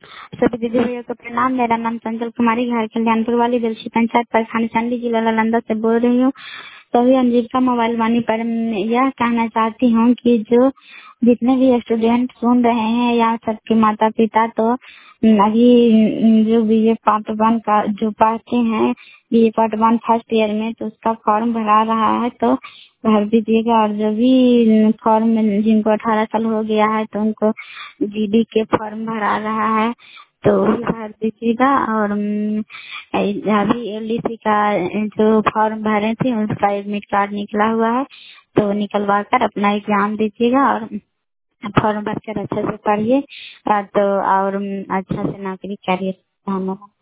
सभी दीदी भैया को प्रणाम। मेरा नाम चंचल कुमारी, घर कल्याणपुर वाली दिलसी पंचायत परखानी चंडी जिला नालंदा से बोल रही हूँ। सभी अंजीविका मोबाइल वाणी पर यह कहना चाहती हूँ कि जो जितने भी स्टूडेंट सुन रहे हैं या सबके माता पिता, तो अभी जो बीए पार्ट वन का जो पढ़ते हैं, BA part one first year में, तो उसका फॉर्म भरा रहा है, तो भर दीजिएगा। और जो भी फॉर्म में जिनको 18 साल हो गया है तो उनको जीडी के फॉर्म भरा रहा है, तो वही भर दीजिएगा। और अभी एलडीसी का जो फॉर्म भरे थे उसका एडमिट कार्ड निकला हुआ है, तो निकलवा कर अपना एग्जाम दीजिएगा और फॉर्म भर कर अच्छे से पढ़िए। तो और अच्छा से नौकरी करिए। धन्यवाद।